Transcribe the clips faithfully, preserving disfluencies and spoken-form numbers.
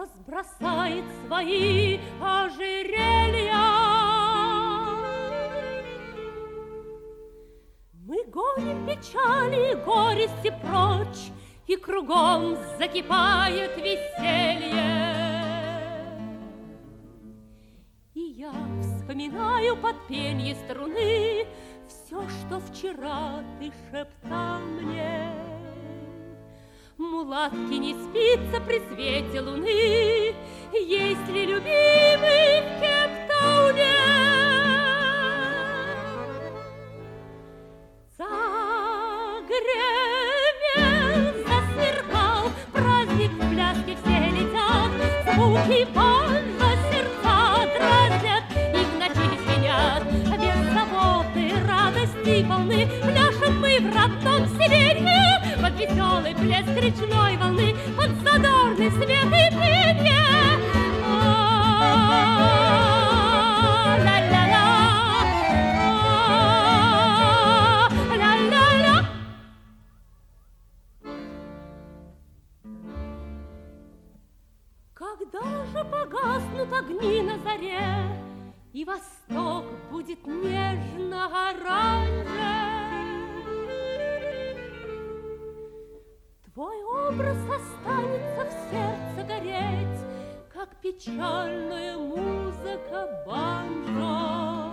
разбросает свои ожерелья. Мы гоним печали и горести прочь, и кругом закипает веселье. И я вспоминаю под пенье струны все, что вчера ты шептал мне. Мулатке не спится при свете луны, есть ли любимый в Кейптауне. Загремел, засверкал праздник, в пляске все летят, звуки банджо сердца дразнят и в ночи звенят. Без заботы, радости полны, пляшем мы в родном селении под веселый плеск речной волны, под задорный свет и пенье. Когда же погаснут огни на заре, и восток будет нежно-оранжев, твой образ останется в сердце гореть, как печальная музыка банджо.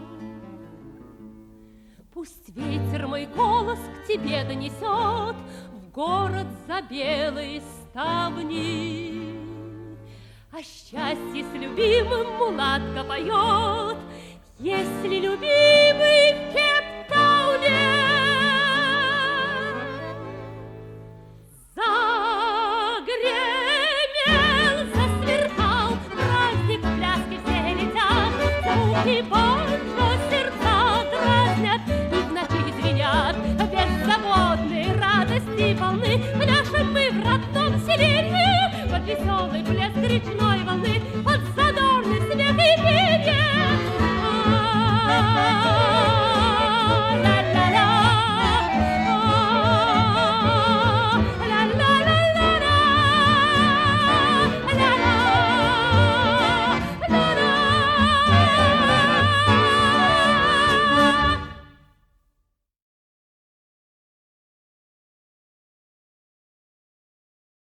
Пусть ветер мой голос к тебе донесет в город за белые ставни. О счастье с любимым мулатка поет, если любимый в Кейптауне. Загремел, засверкал праздник, в пляске все летят, звуки банджо сердца дразнят и в ночи звенят. Беззаботные радости волны, пляшем мы в родном селении под веселый блеск речной волны,